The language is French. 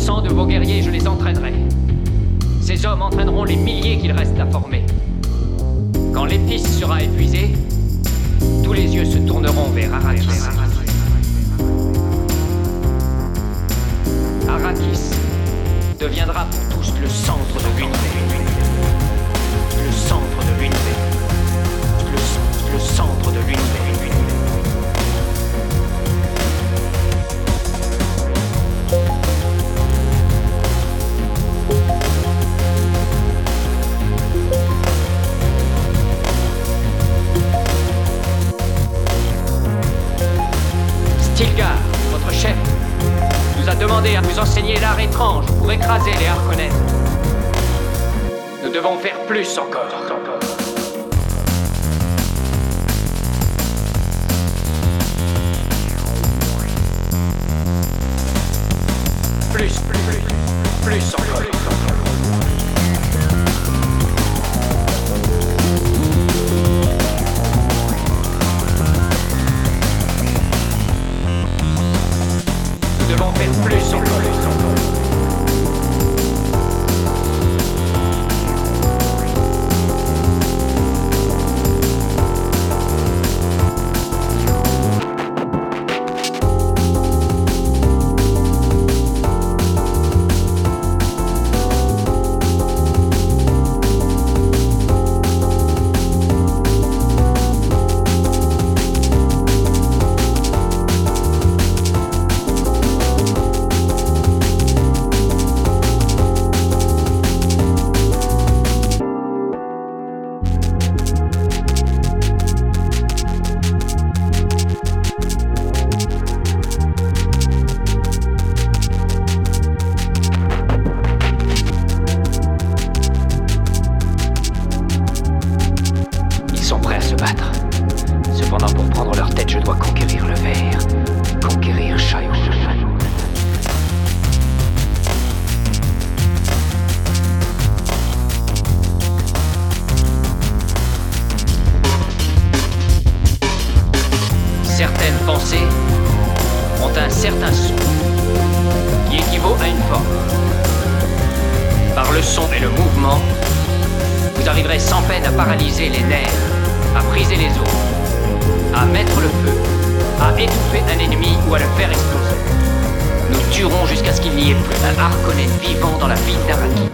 10% de vos guerriers, je les entraînerai. Ces hommes entraîneront les milliers qu'il reste à former. Quand l'épice sera épuisée, tous les yeux se tourneront vers Arrakis. Arrakis deviendra pour tous le centre de l'univers. Le centre de l'univers. Le centre de l'univers. Stilgar, votre chef, nous a demandé à vous enseigner l'art étrange pour écraser les Harkonnen. Nous devons faire plus encore. Plus encore. Nous devons faire plus encore. Cependant, pour prendre leur tête, je dois conquérir le verre. Conquérir Shai'ur. Certaines pensées ont un certain son qui équivaut à une forme. Par le son et le mouvement, vous arriverez sans peine à paralyser les nerfs, à briser les os, à mettre le feu, à étouffer un ennemi ou à le faire exploser. Nous tuerons jusqu'à ce qu'il n'y ait plus un Harkonnen vivant dans la ville d'Arrakeen.